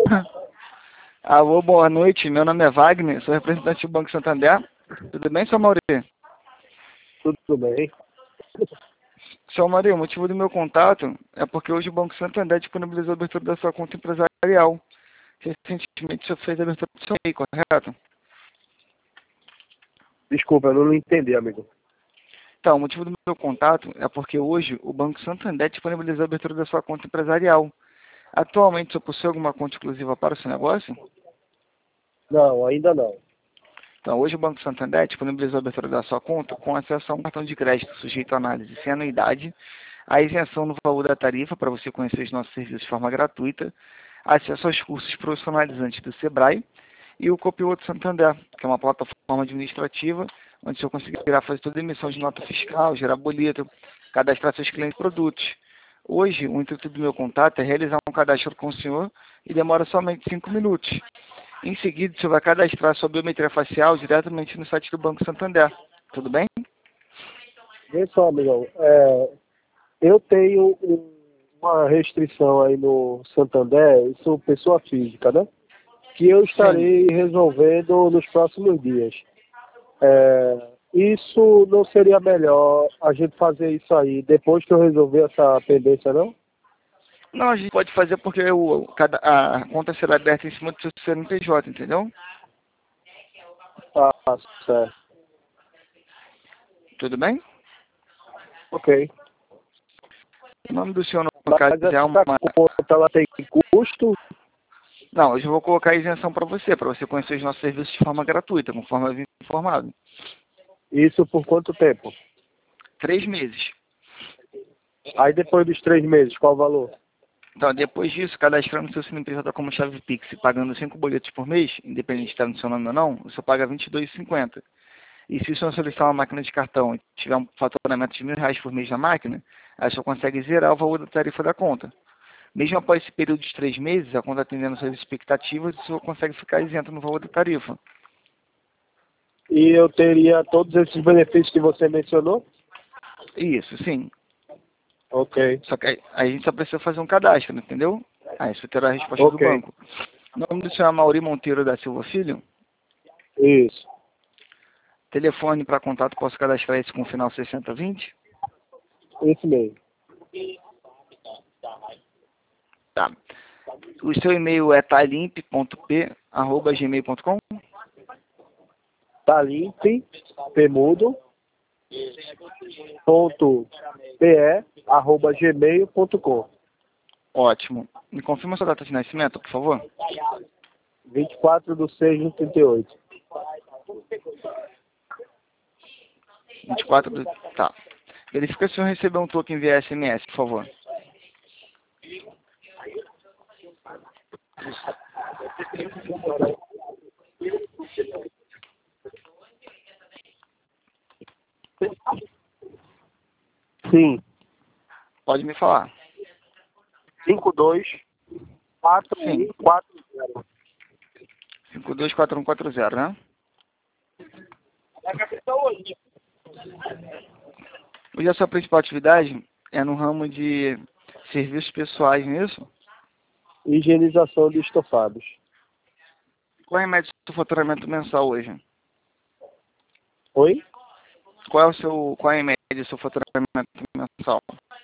Alô, boa noite. Meu nome é Wagner, sou representante do Banco Santander. Tudo bem, seu Mauri? Tudo bem. Seu Mauri, o motivo do meu contato é porque hoje o Banco Santander disponibilizou a abertura da sua conta empresarial. Recentemente, o senhor fez a abertura do seu MEI, correto? Desculpa, eu não entendi, amigo. Então, o motivo do meu contato é porque hoje o Banco Santander disponibilizou a abertura da sua conta empresarial. Atualmente, o senhor possui alguma conta exclusiva para o seu negócio? Não, ainda não. Então, hoje o Banco Santander disponibilizou a abertura da sua conta com acesso a um cartão de crédito sujeito à análise sem anuidade, a isenção no valor da tarifa para você conhecer os nossos serviços de forma gratuita, acesso aos cursos profissionalizantes do Sebrae e o Copiloto Santander, que é uma plataforma administrativa onde o senhor conseguirá fazer toda a emissão de nota fiscal, gerar boleto, cadastrar seus clientes e produtos. Hoje, o intuito do meu contato é realizar um cadastro com o senhor e demora somente 5 minutos. Em seguida, você vai cadastrar sua biometria facial diretamente no site do Banco Santander. Tudo bem? Vê só, amigão. Eu tenho uma restrição aí no Santander, sou pessoa física, né? Que eu estarei resolvendo nos próximos dias. Isso não seria melhor a gente fazer isso aí depois que eu resolver essa pendência, não? Não, a gente pode fazer porque a conta será aberta em cima do seu CNPJ, entendeu? Ah, certo. Tudo bem? Ok. O nome do senhor, no caso, Mas é uma... essa conta, ela tem custo? Não, hoje eu vou colocar a isenção para você conhecer os nossos serviços de forma gratuita, conforme eu vim informado. Isso por quanto tempo? 3 meses. Aí depois dos 3 meses, qual o valor? Então, depois disso, cadastrando seu CNPJ como chave Pix e pagando 5 boletos por mês, independente de estar no seu nome ou não, você paga R$ 22,50. E se o senhor solicitar uma máquina de cartão e tiver um faturamento de R$ 1.000 por mês na máquina, aí o senhor consegue zerar o valor da tarifa da conta. Mesmo após esse período de 3 meses, a conta atendendo suas expectativas, o senhor consegue ficar isento no valor da tarifa. E eu teria todos esses benefícios que você mencionou? Isso, sim. Ok. Só que aí a gente só precisa fazer um cadastro, entendeu? Aí você terá a resposta do Ok. banco. O nome do senhor é Mauri Monteiro da Silva Filho? Isso. Telefone para contato, posso cadastrar esse com o final 6020? Esse mesmo. Tá. O seu e-mail é talimp.p@gmail.com? Talimpe, pemudo, .pe@gmail.com. Ótimo. Me confirma sua data de nascimento, por favor. 24/6/38. 24 do... Tá. Verifica se o senhor recebeu um token via SMS, por favor. Sim. Pode me falar. 524140. Sim. 524140, né? Hoje a sua principal atividade é no ramo de serviços pessoais, não é isso? Higienização de estofados. Qual é a média do seu faturamento mensal hoje? Oi? Qual é a média do seu faturamento mensal?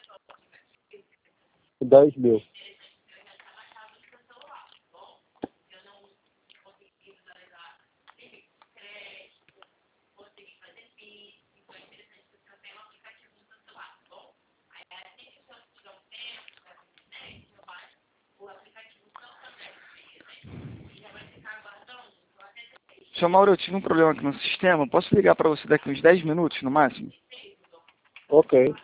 10.000. Seu Mauro, eu tive um problema aqui no sistema. Posso ligar para você daqui uns 10 minutos, no máximo? Ok.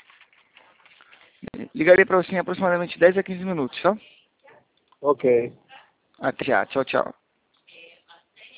Ligarei para você em aproximadamente 10 a 15 minutos, tá? Ok. Até já. Tchau, tchau.